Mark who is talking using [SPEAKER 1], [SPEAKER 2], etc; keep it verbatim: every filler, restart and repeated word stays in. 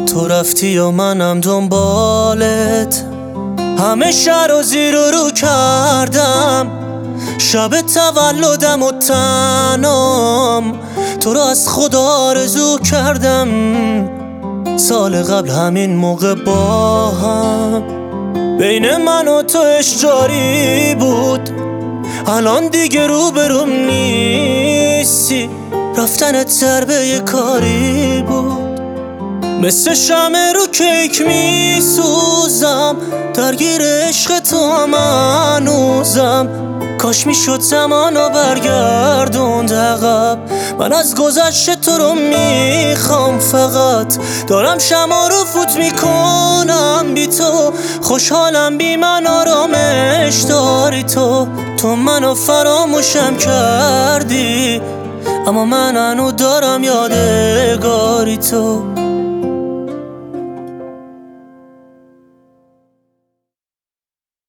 [SPEAKER 1] تو رفتی و منم دنبالت، همه شهر و زیر و رو کردم. شب تولدم و تنام تو رو از خدا آرزو کردم. سال قبل همین موقع با هم بین من و تو اشجاری بود، الان دیگه روبروم نیستی، رفتنت ضربه کاری بود. مثل شمع رو کیک می سوزم، درگیر عشق تو هم هنوزم. کاش می شد زمانو برگردوند عقب، من از گذشته تو رو میخوام فقط. دارم شمع رو فوت میکنم بی تو، خوشحالم بی من آرامش داری تو. تو منو فراموشم کردی، اما من هنو دارم یادگاری تو.